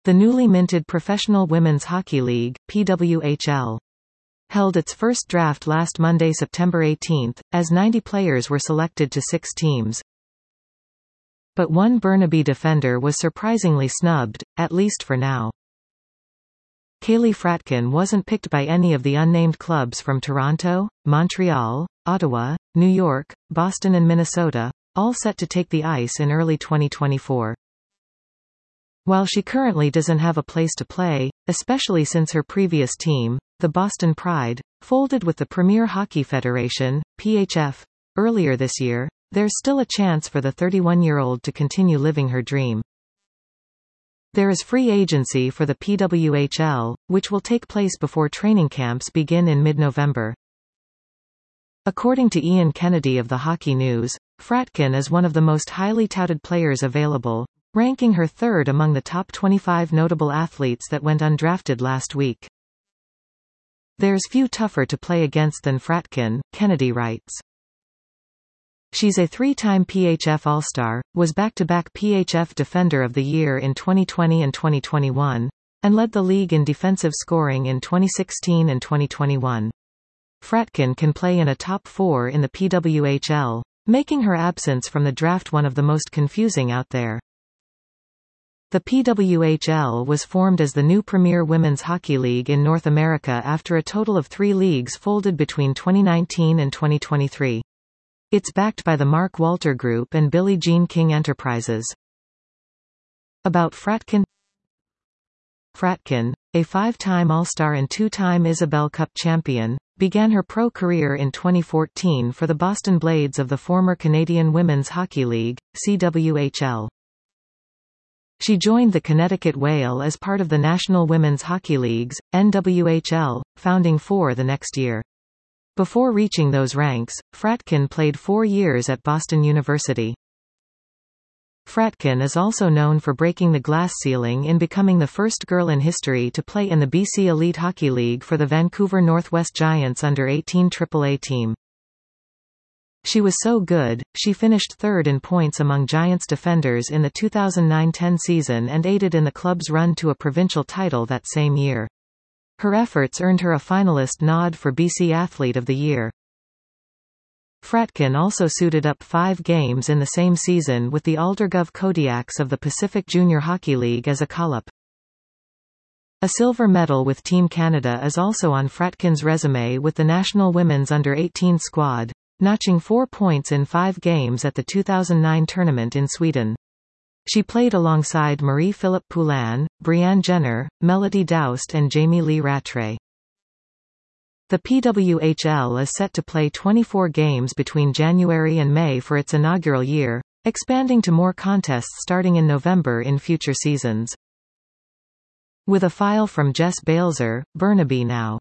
The newly minted Professional Women's Hockey League, PWHL, held its first draft last Monday, September 18, as 90 players were selected to 6 teams. But one Burnaby defender was surprisingly snubbed, at least for now. Kaylee Fratkin wasn't picked by any of the unnamed clubs from Toronto, Montreal, Ottawa, New York, Boston and Minnesota, all set to take the ice in early 2024. While she currently doesn't have a place to play, especially since her previous team, the Boston Pride, folded with the Premier Hockey Federation, PHF, earlier this year, there's still a chance for the 31-year-old to continue living her dream. There is free agency for the PWHL, which will take place before training camps begin in mid-November. According to Ian Kennedy of the Hockey News, Fratkin is one of the most highly touted players available, ranking her third among the top 25 notable athletes that went undrafted last week. There's few tougher to play against than Fratkin, Kennedy writes. She's a 3-time PHF All-Star, was back-to-back PHF Defender of the Year in 2020 and 2021, and led the league in defensive scoring in 2016 and 2021. Fratkin can play in a top 4 in the PWHL, making her absence from the draft one of the most confusing out there. The PWHL was formed as the new premier women's hockey league in North America after a total of 3 leagues folded between 2019 and 2023. It's backed by the Mark Walter Group and Billie Jean King Enterprises. About Fratkin. Fratkin, a 5-time All-Star and 2-time Isabelle Cup champion, began her pro career in 2014 for the Boston Blades of the former Canadian Women's Hockey League, CWHL. She joined the Connecticut Whale as part of the National Women's Hockey League's, NWHL, founding for the next year. Before reaching those ranks, Fratkin played 4 years at Boston University. Fratkin is also known for breaking the glass ceiling in becoming the first girl in history to play in the BC Elite Hockey League for the Vancouver Northwest Giants under-18 AAA team. She was so good, she finished third in points among Giants defenders in the 2009-10 season and aided in the club's run to a provincial title that same year. Her efforts earned her a finalist nod for BC Athlete of the Year. Fratkin also suited up 5 games in the same season with the Aldergov Kodiaks of the Pacific Junior Hockey League as a call-up. A silver medal with Team Canada is also on Fratkin's resume with the national women's under-18 squad, notching 4 points in 5 games at the 2009 tournament in Sweden. She played alongside Marie-Philippe Poulin, Brianne Jenner, Melody Daoust and Jamie Lee Rattray. The PWHL is set to play 24 games between January and May for its inaugural year, expanding to more contests starting in November in future seasons. With a file from Jess Balzer, Burnaby now.